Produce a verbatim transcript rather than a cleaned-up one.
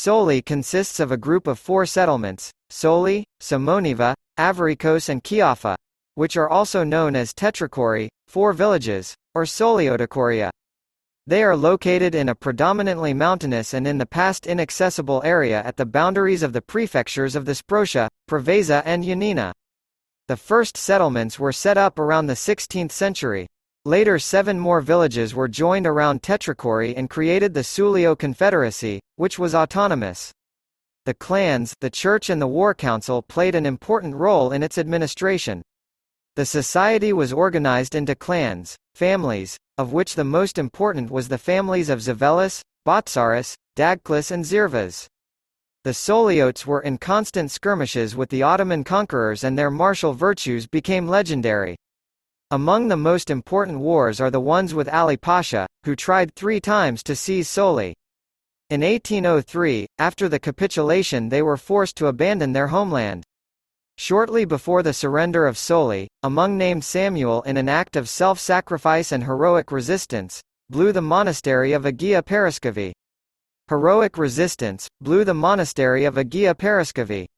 Soli consists of a group of four settlements, Soli, Simoniva, Avaricos and Chiafa, which are also known as Tetrachori, four villages, or Soliotochoria. They are located in a predominantly mountainous and in the past inaccessible area at the boundaries of the prefectures of the Sprotia, Preveza and Ioannina. The first settlements were set up around the sixteenth century. Later seven more villages were joined around Tetrachori and created the Sulio Confederacy, which was autonomous. The clans, the church and the war council played an important role in its administration. The society was organized into clans, families, of which the most important was the families of Zavellas, Botsaris, Dagclis and Zirvas. The Soliotes were in constant skirmishes with the Ottoman conquerors and their martial virtues became legendary. Among the most important wars are the ones with Ali Pasha, who tried three times to seize Soli. In eighteen oh three, after the capitulation they were forced to abandon their homeland. Shortly before the surrender of Soli, a monk named Samuel in an act of self-sacrifice and heroic resistance, blew the monastery of Agia Paraskevi. Heroic resistance, blew the monastery of Agia Paraskevi.